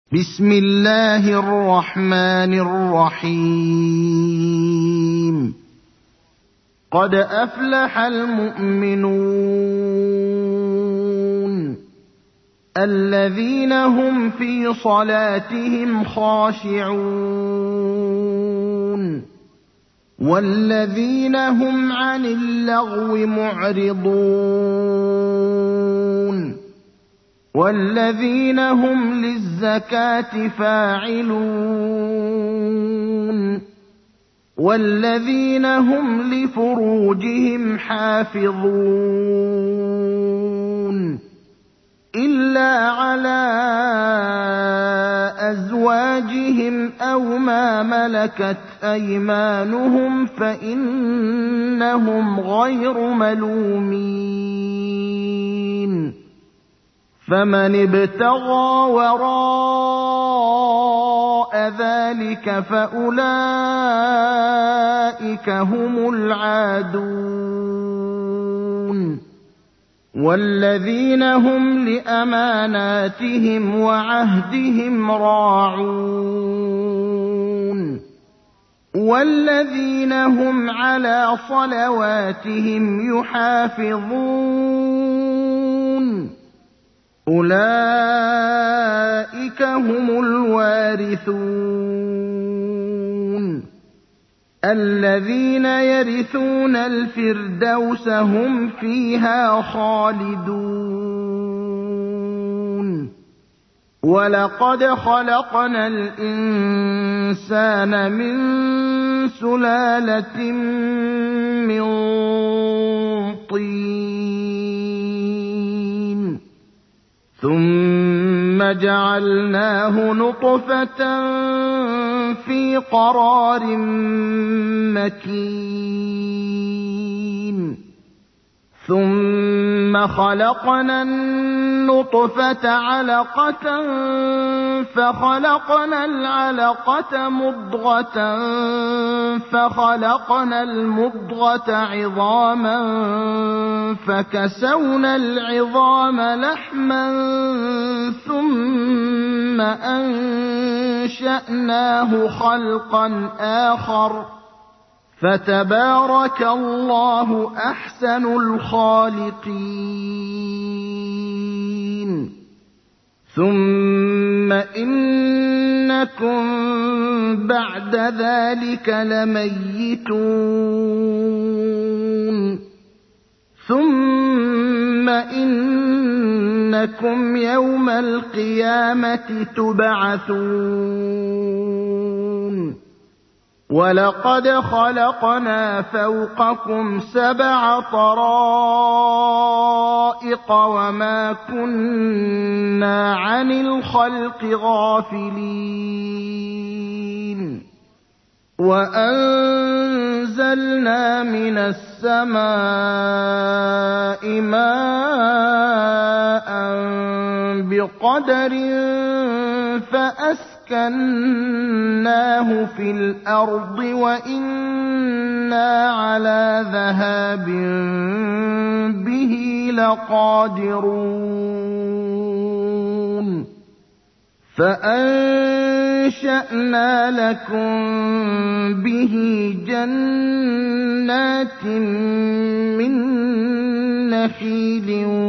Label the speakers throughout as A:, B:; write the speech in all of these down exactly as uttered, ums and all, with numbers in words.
A: بسم الله الرحمن الرحيم. قد أفلح المؤمنون الذين هم في صلاتهم خاشعون والذين هم عن اللغو معرضون والذين هم للزكاة فاعلون والذين هم لفروجهم حافظون إلا على أزواجهم أو ما ملكت أيمانهم فإنهم غير ملومين. فمن ابتغى وراء ذلك فأولئك هم العادون والذين هم لأماناتهم وعهدهم راعون والذين هم على صلواتهم يحافظون أولئك هم الوارثون الذين يرثون الفردوس هم فيها خالدون. ولقد خلقنا الإنسان من سلالة من طين ثم جعلناه نطفة في قرار مكين ثم خلقنا النطفة علقة فخلقنا العلقة مضغة فخلقنا المضغة عظاما فكسونا العظام لحما ثم أنشأناه خلقا آخر فتبارك الله أحسن الخالقين. ثم إنكم بعد ذلك لميتون ثم إنكم يوم القيامة تبعثون. ولقد خلقنا فوقكم سبع طرائق وما كنا عن الخلق غافلين وأنزلنا من السماء ماء بقدر فأسكناه في الأرض وإنا على ذهاب به لقادرون. فأنشأنا لكم به جنات من نخيل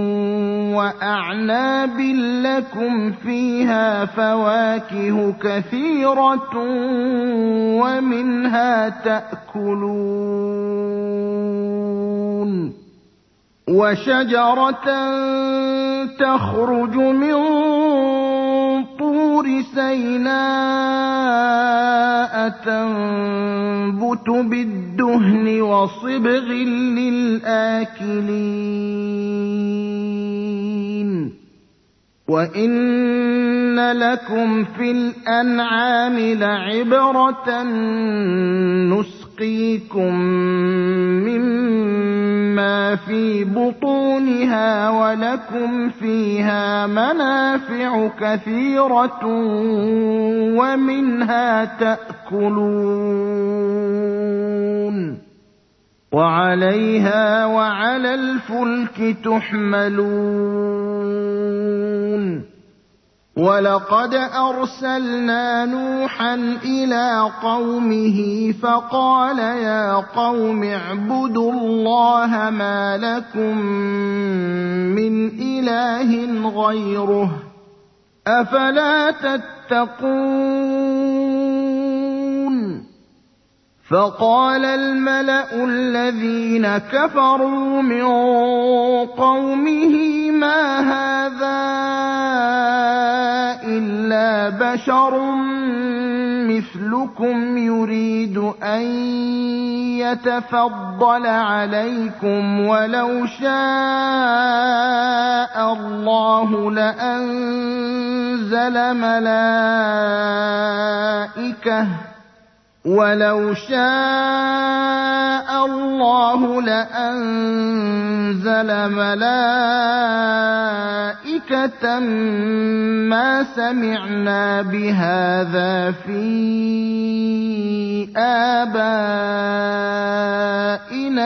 A: وأعناب لكم فيها فواكه كثيرة ومنها تأكلون وشجرة تخرج من طور سيناء تنبت بالدهن وصبغ للآكلين وإن لكم في الأنعام لعبرة نسقيكم مما في بطونها ولكم فيها منافع كثيرة ومنها تأكلون وعليها وعلى الفلك تحملون وَلَقَدْ أَرْسَلْنَا نُوحًا إِلَىٰ قَوْمِهِ فَقَالَ يَا قَوْمِ اعْبُدُوا اللَّهَ مَا لَكُم مِّنْ إِلَٰهٍ غَيْرُهُ ۖ أَفَلَا تَتَّقُونَ فَقَالَ الْمَلَأُ الَّذِينَ كَفَرُوا مِن قَوْمِهِ مَا هَٰذَا إِلَّا بَشَرٌ مِّثْلُكُمْ يُرِيدُ أَن يَتَفَضَّلَ عَلَيْكُمْ وَلَوْ شَاءَ اللَّهُ لَأَنزَلَ مَلَائِكَةً وَلَوْ شَاءَ اللَّهُ لَأَنزَلَ مَلَائِكَةً مَّا سَمِعْنَا بِهَٰذَا فِي آبَائِنَا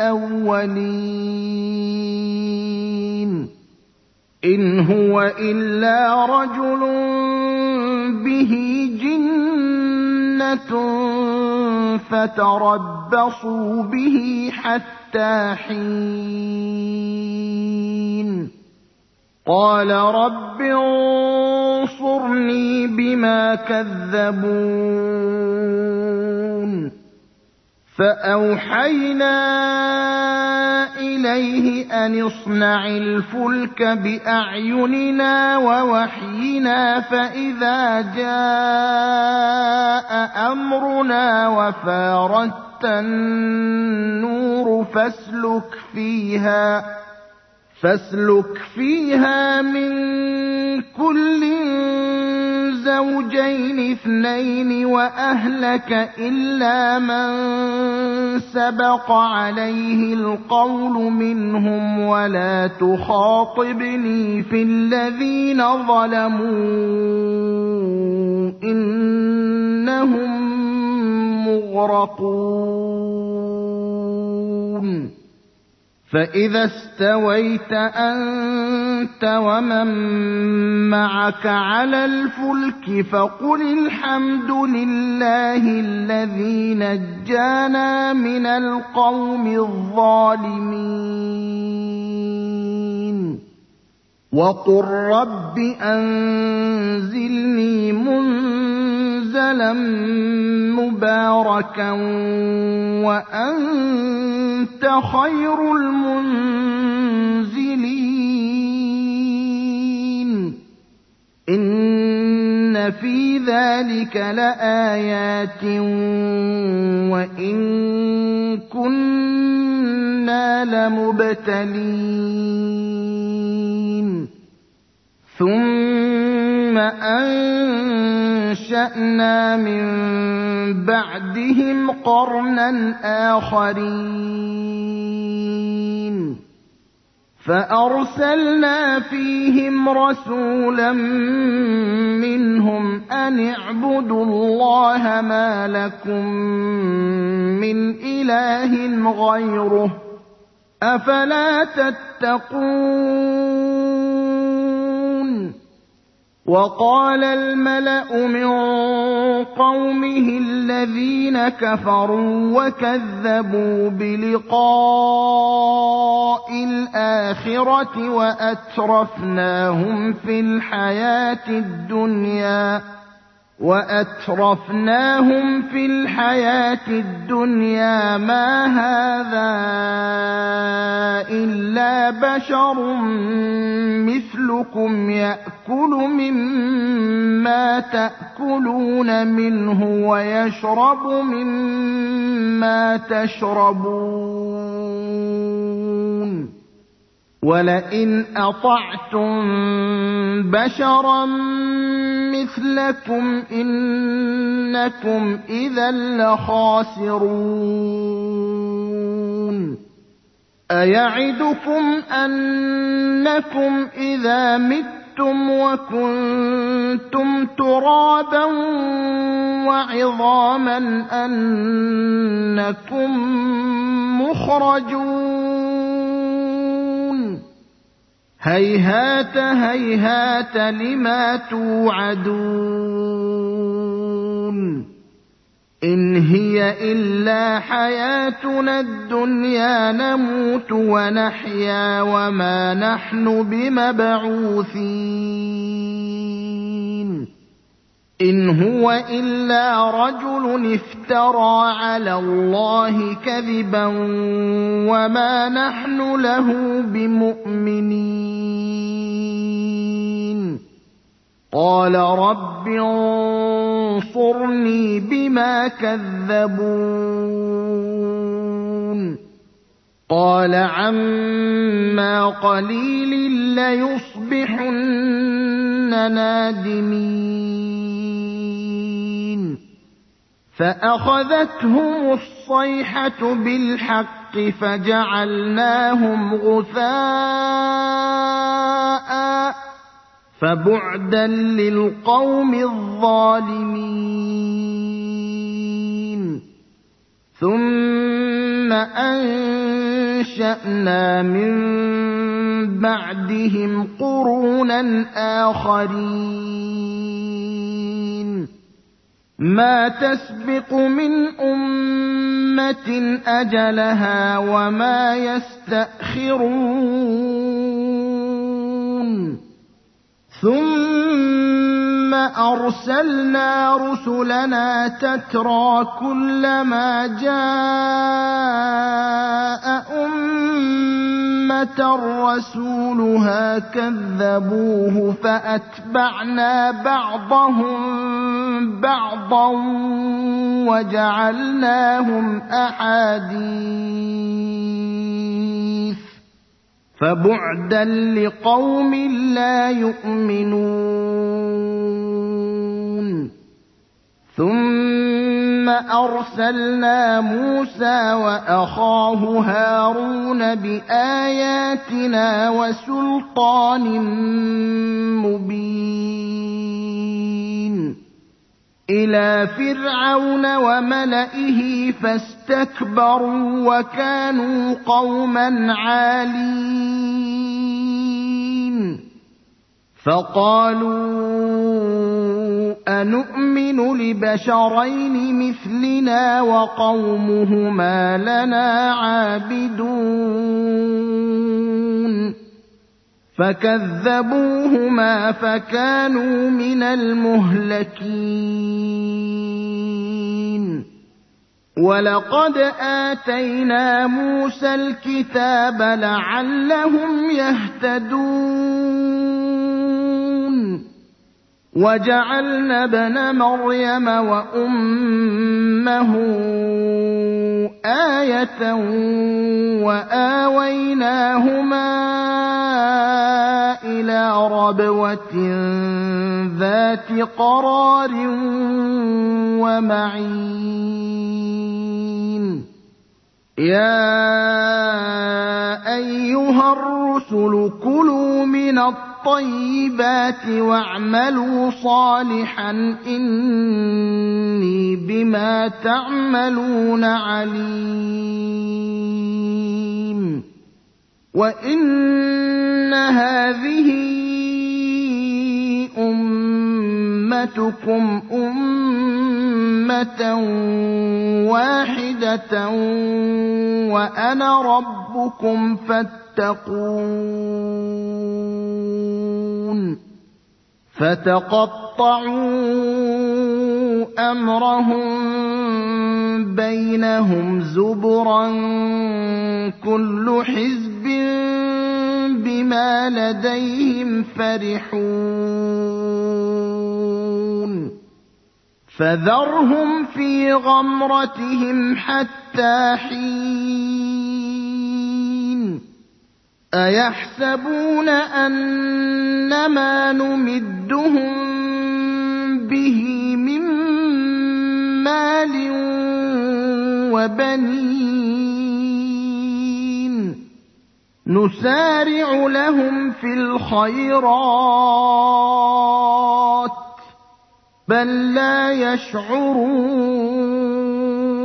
A: الْأَوَّلِينَ إِنْ هُوَ إِلَّا رَجُلٌ بِهِ جِنَّةٌ فَتَرَبَّصُوا بِهِ حَتَّىٰ حِينٍ قَالَ رَبِّ انصُرْنِي بِمَا كَذَّبُونِ فَأَوْحَيْنَا إِلَيْهِ أَنِ اصْنَعِ الْفُلْكَ بِأَعْيُنِنَا وَوَحْيِنَا فَإِذَا جَاءَ أَمْرُنَا وَفَارَتِ النُّورُ فَاسْلُكْ فِيهَا فاسلك فيها مِن كُلٍّ زَوْجَيْنِ اثْنَيْنِ وَأَهْلَكَ إِلَّا مَن سَبَقَ عَلَيْهِ الْقَوْلُ مِنْهُمْ وَلَا تُخَاطِبْنِي فِي الَّذِينَ ظَلَمُوا إِنَّهُم مُّغْرَقُونَ فَإِذَا اسْتَوَيْتَ أَنتَ وَمَن مَّعَكَ عَلَى الْفُلْكِ فَقُلِ الْحَمْدُ لِلَّهِ الَّذِي نَجَّانَا مِنَ الْقَوْمِ الظَّالِمِينَ وَقُل رَّبِّ أَنزِلْنِي مُنزَلًا مُّبَارَكًا وَأَنتَ خَيْرُ الْمُنزِلِينَ إِنَّ فِي ذَلِكَ لَآيَاتٍ وَإِن كُنَّا لَمُبْتَلِينَ ثُمَّ أَنشَأْنَا مِن بَعْدِهِمْ قَرْنًا آخَرِينَ فَأَرْسَلْنَا فِيهِمْ رَسُولًا مِّنْهُمْ أَنِ اعْبُدُوا اللَّهَ مَا لَكُم مِّنْ إِلَٰهٍ غَيْرُهُ ۖ أَفَلَا تَتَّقُونَ وَقَالَ الْمَلَأُ مِن قَوْمِهِ الَّذِينَ كَفَرُوا وَكَذَّبُوا بِلِقَاءِ الْآخِرَةِ وَأَتْرَفْنَاهُمْ فِي الْحَيَاةِ الدُّنْيَا وَأَتْرَفْنَاهُمْ فِي الْحَيَاةِ الدُّنْيَا مَا هَٰذَا إِلَّا بَشَرٌ مِّثْلُكُمْ يَأْكُلُ مِمَّا تَأْكُلُونَ مِنْهُ وَيَشْرَبُ مِمَّا تَشْرَبُونَ وَلَئِنْ أَطَعْتُم بَشَرًا مِّثْلَكُمْ إِنَّكُمْ إِذًا لَّخَاسِرُونَ أَيَعِدُكُمْ أَنَّكُمْ إِذَا مِتُّمْ وَكُنتُمْ تُرَابًا وَعِظَامًا أَنَّكُم مُّخْرَجُونَ هيهات هيهات لما توعدون إن هي إلا حياتنا الدنيا نموت ونحيا وما نحن بمبعوثين إن هو إلا رجل افترى على الله كذبا وما نحن له بمؤمنين قال رب انصرني بما كذبون قال عما قليل ليصبحن نادمين فأخذتهم الصيحة بالحق فجعلناهم غثاء فبعدا للقوم الظالمين ثم أنشأنا من بعدهم قرونا آخرين ما تسبق من أمة أجلها وما يستأخرون ثم أرسلنا رسلنا تترى كلما جاء أمة رسولها كذبوه فأتبعنا بعضهم بعضا وجعلناهم أحاديث فبعدا لقوم لا يؤمنون ثم أرسلنا موسى وأخاه هارون بآياتنا وسلطان مبين إلى فرعون وملئه فاستكبروا وكانوا قوما عالين فقالوا أنؤمن لبشرين مثلنا وقومهما لنا عابدون فكذبوهما فكانوا من المهلكين ولقد آتينا موسى الكتاب لعلهم يهتدون وجعلنا ابن مريم وأمه آية وآويناهما إلى ربوة ذات قرار ومعين يا أيها الرسل كلوا من الطيبات واعملوا صالحا إني بما تعملون عليم وإن هذه أمتكم أمة واحدة وأنا ربكم فاتقون فتقطعوا أمرهم بينهم زبرا كل حزب بما لديهم فرحون فذرهم في غمرتهم حتى حين أيحسبون أنما نمدهم به من مال وبنين نسارع لهم في الخيرات بل لا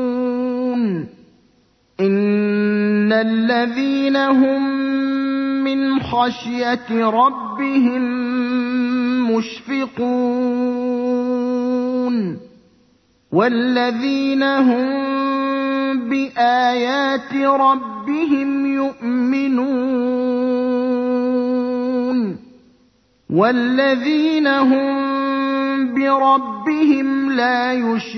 A: يشعرون إن الذين هم من خشية ربهم مشفقون والذين هم بآيات ربهم يؤمنون والذين هم بربهم لا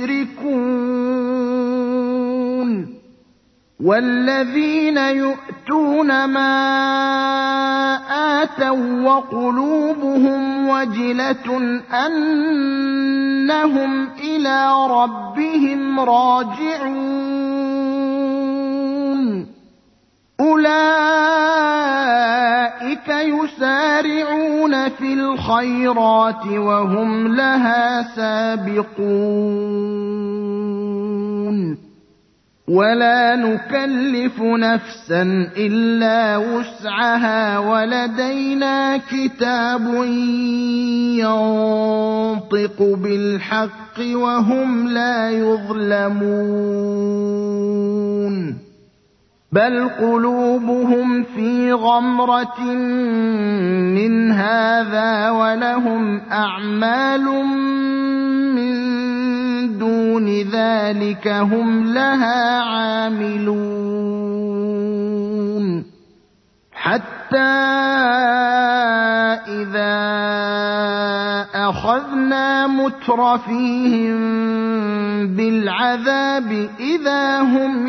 A: يشركون والذين يؤتون ما آتوا وقلوبهم وجلة أنهم إلى ربهم راجعون أولئك يسارعون في الخيرات وهم لها سابقون ولا نكلف نفسا إلا وسعها ولدينا كتاب ينطق بالحق وهم لا يظلمون بل قلوبهم في غمرة من هذا ولهم أعمال من دون ذلك هم لها عاملون حتى إذا أخذنا مترفيهم بالعذاب إذا هم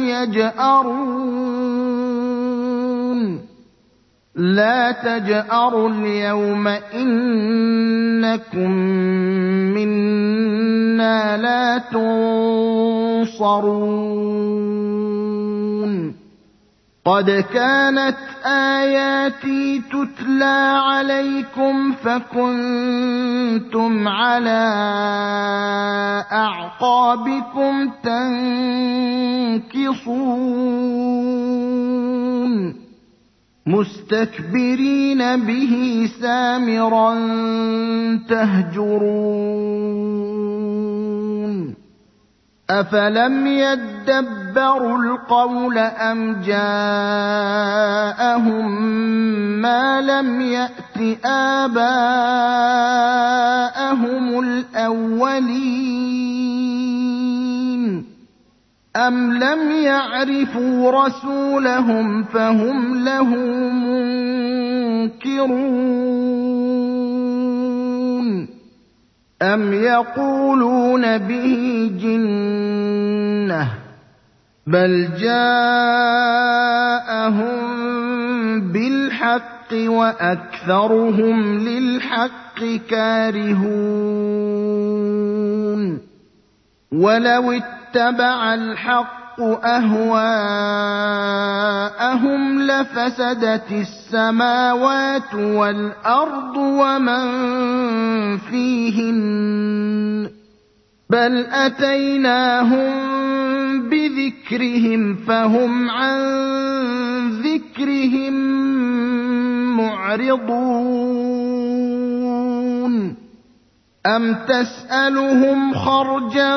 A: يجأرون لا تجأروا اليوم إنكم منا لا تنصرون قد كانت آياتي تتلى عليكم فكنتم على أعقابكم تنكصون مستكبرين به سامرا تهجرون أفلم يدبروا القول أم جاءهم ما لم يأت آباءهم الأولين أم لم يعرفوا رسولهم فهم له منكرون أم يقولون به جنة بل جاءهم بالحق وأكثرهم للحق كارهون ولو اتبع الحق أهواءهم لفسدت السماوات والأرض ومن فيهن بل أتيناهم بذكرهم فهم عن ذكرهم معرضون أم تسألهم خرجا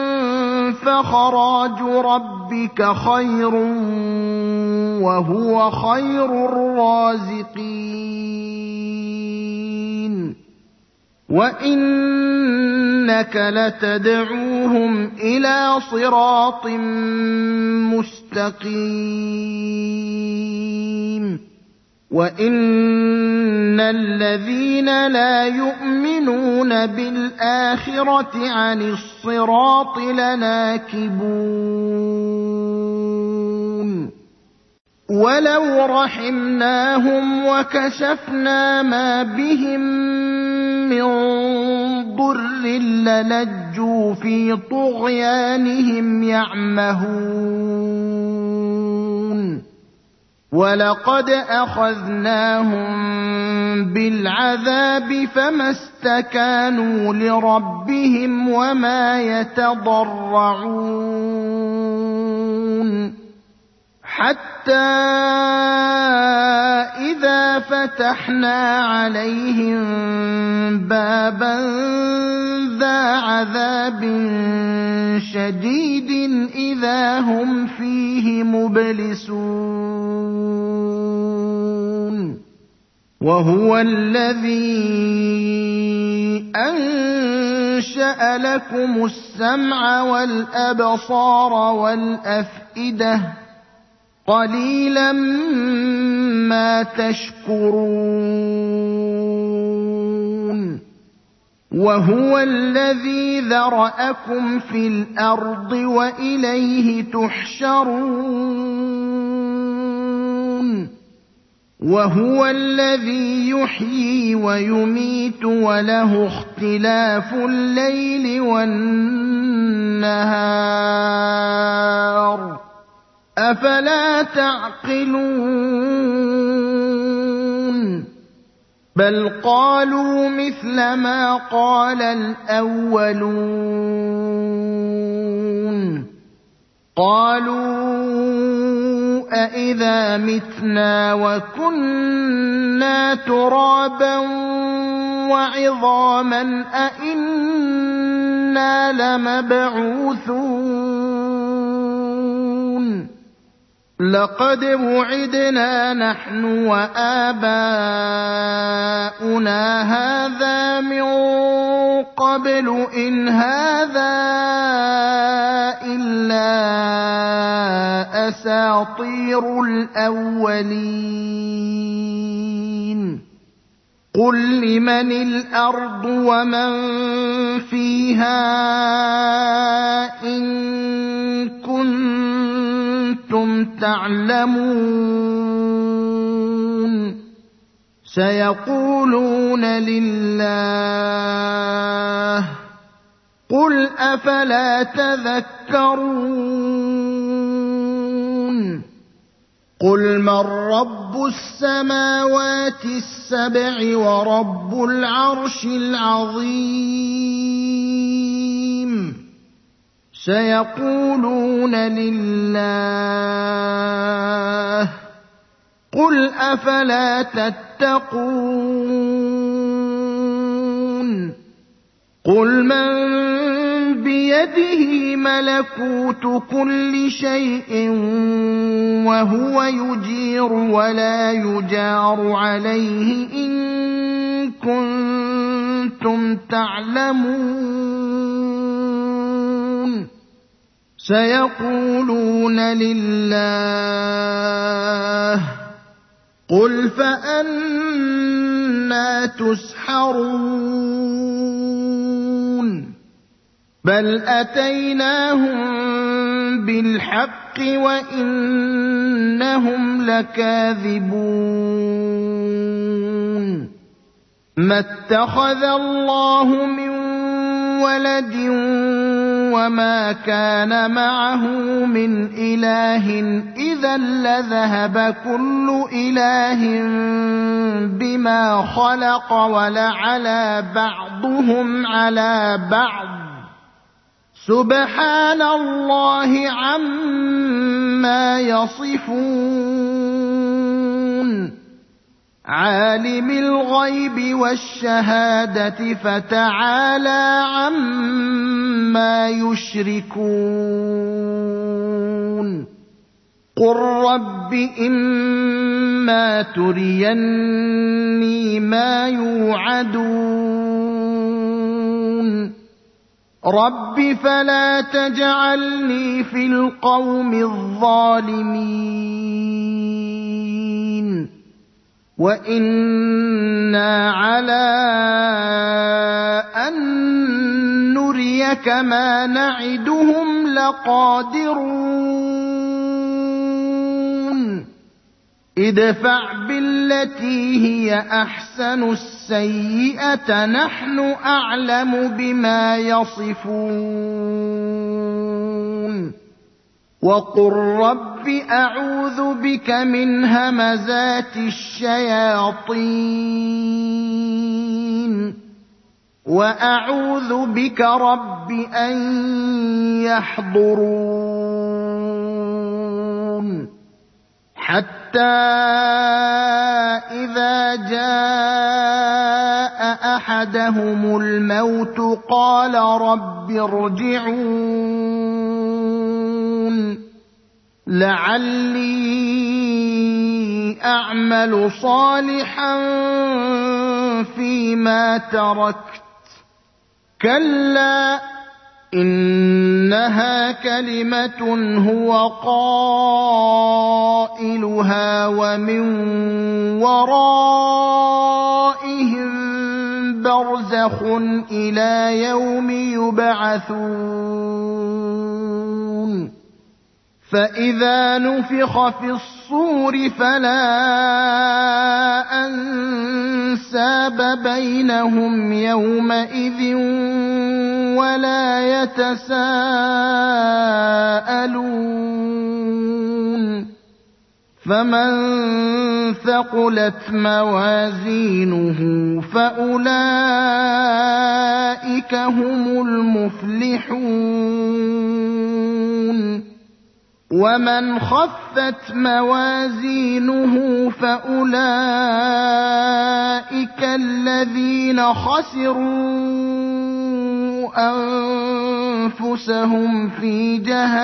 A: فخراج ربك خير وهو خير الرازقين وإنك لتدعوهم إلى صراط مستقيم وإن الذين لا يؤمنون بالآخرة عن الصراط لناكبون ولو رحمناهم وكشفنا ما بهم من ضر للجوا في طغيانهم يعمهون ولقد أخذناهم بالعذاب فما استكانوا لربهم وما يتضرعون حتى إذا فتحنا عليهم بابا ذا عذاب شديد إذا هم فيه مبلسون وهو الذي أنشأ لكم السمع والأبصار والأفئدة قليلا ما تشكرون وهو الذي ذرأكم في الأرض وإليه تحشرون وهو الذي يحيي ويميت وله اختلاف الليل والنهار أفلا تعقلون بل قالوا مثل ما قال الأولون قالوا أإذا متنا وكنا ترابا وعظاما أإنا لمبعوثون لقد وعدنا نحن وآباؤنا هذا من قبل إن هذا إلا أساطير الأولين قل لمن الأرض ومن فيها إن كنتم تعلمون سيقولون لله قل أفلا تذكرون قل من رب السماوات السبع ورب العرش العظيم سيقولون لله قل أفلا تتقون قل من بيده ملكوت كل شيء وهو يجير ولا يجار عليه إن كنتم تعلمون سيقولون لله قل فأنى تسحرون بل أتيناهم بالحق وإنهم لكاذبون ما اتخذ الله من ولد وما كان معه من إله إذا لذهب كل إله بما خلق ولعلى بعضهم على بعض سبحان الله عما يصفون عالم الغيب والشهادة فتعالى عما يشركون قل رب إما تريني ما يوعدون رب فلا تجعلني في القوم الظالمين وإنا على أن نريك ما نعدهم لقادرون ادفع بالتي هي أحسن السيئة نحن أعلم بما يصفون وقل رب أعوذ بك من همزات الشياطين وأعوذ بك رب أن يحضرون حتى إذا جاء أحدهم الموت قال رب ارجعون لعلي أعمل صالحا فيما تركت كلا إنها كلمة هو قائلها ومن ورائهم برزخ إلى يوم يبعثون فإذا نفخ في الصور فلا أنساب بينهم يومئذ ولا يتساءلون فمن ثقلت موازينه فأولئك هم المفلحون ومن خفت موازينه فأولئك الذين خسروا أنفسهم في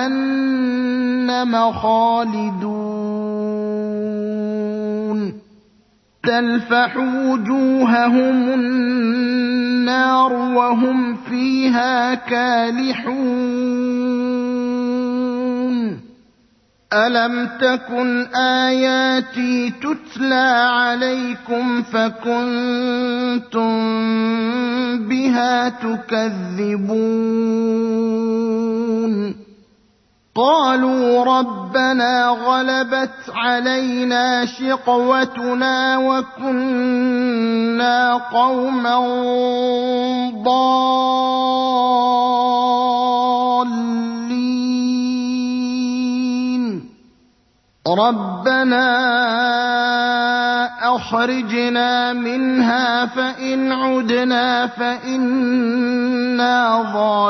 A: جهنم خالدون تلفح وجوههم النار وهم فيها كالحون ألم تكن آياتي تتلى عليكم فكنتم بها تكذبون قالوا ربنا غلبت علينا شقوتنا وكنا قوما ضالين ربنا أخرجنا منها فإن عدنا فإنا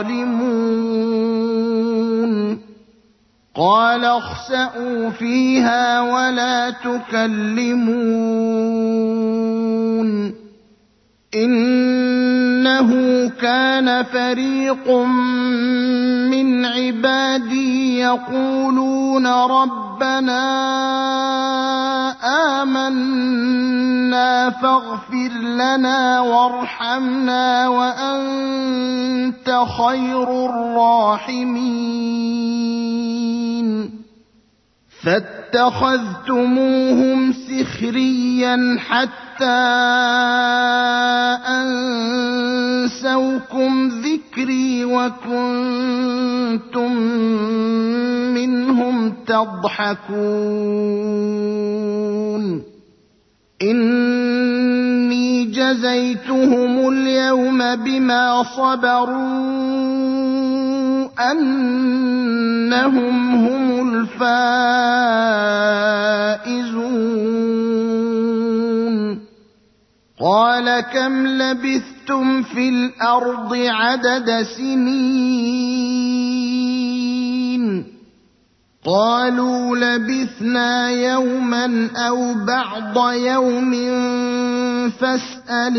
A: ظالمون قال اخسئوا فيها ولا تكلمون إنه كان فريق من عبادي يقولون ربنا آمنا فاغفر لنا وارحمنا وأنت خير الراحمين فاتخذتموهم سخريا حتى أنسوكم ذكري وكنتم منهم تضحكون إني جزيتهم اليوم بما صبروا أنهم هم الفائزون قال كم لبثتم في الأرض عدد سنين قالوا لبثنا يوما أو بعض يوم فاسأل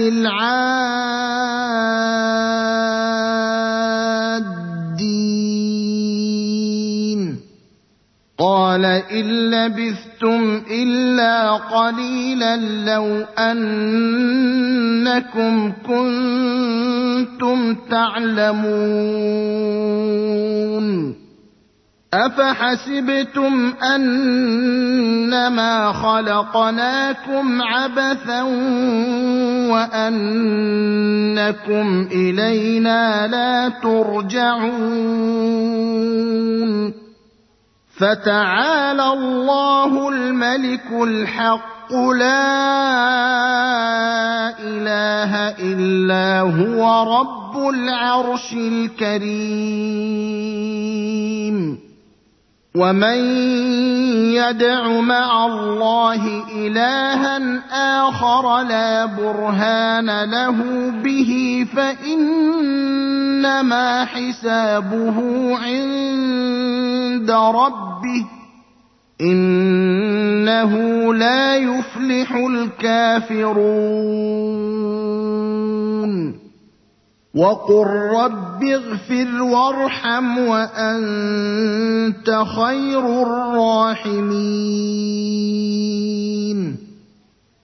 A: العادين قال إن لبثتم إلا قليلا لو أنكم كنتم تعلمون أفحسبتم أنما خلقناكم عبثا وأنكم إلينا لا ترجعون فتعالى الله الملك الحق لا إله إلا هو رب العرش الكريم ومن يدع مع الله إلها آخر لا برهان له به فإنما حسابه عند ربه إنه لا يفلح الكافرون وقل رب اغفر وارحم وأنت خير الراحمين